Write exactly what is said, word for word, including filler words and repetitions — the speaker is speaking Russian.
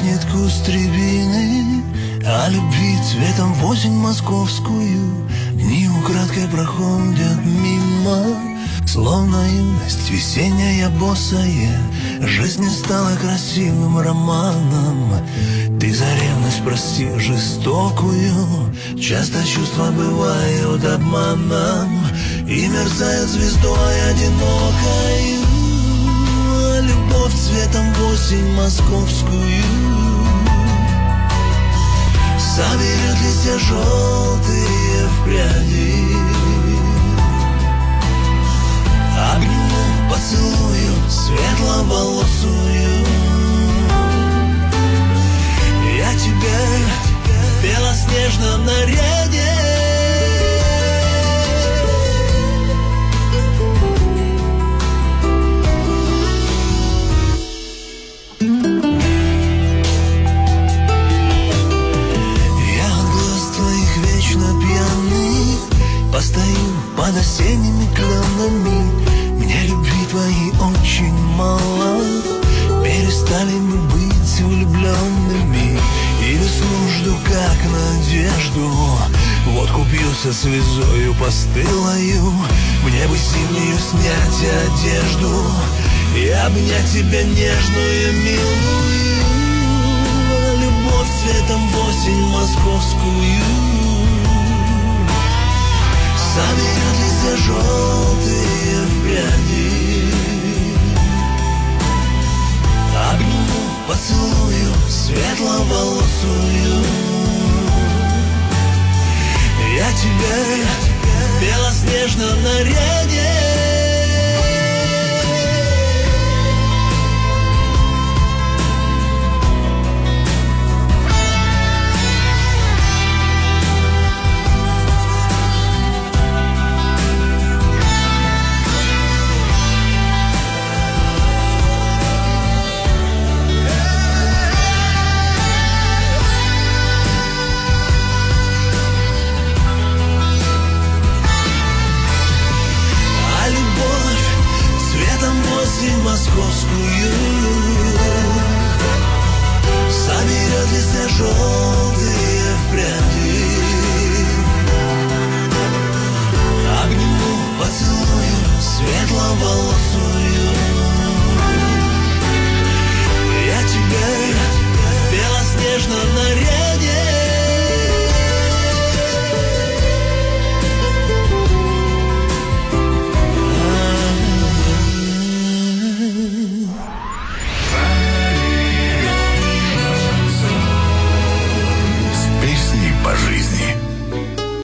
пахнет куст рябины, а любви цветом в осень московскую. Дни украдкой проходят мимо, словно юность весенняя босая. Жизнь не стала красивым романом. Ты за ревность прости жестокую. Часто чувства бывают обманом и мерцают звездой одинокой. А любовь цветом в осень московскую соберет листья желтые в пряди. Обниму, поцелую светловолосую. Я тебя в белоснежном наряде. Я от глаз твоих вечно пьяный постою под осенними кленами. Мне любви твоей очень мало. Перестали мы быть влюбленными. И весну жду как надежду. Вот купью со слезою постылою. Мне бы зимнюю снять одежду и обнять тебя нежную, милую. Любовь цветом в осень московскую соберет листья желтые в пряди. Обниму, поцелую светловолосую. Я тебя в белоснежном наряде.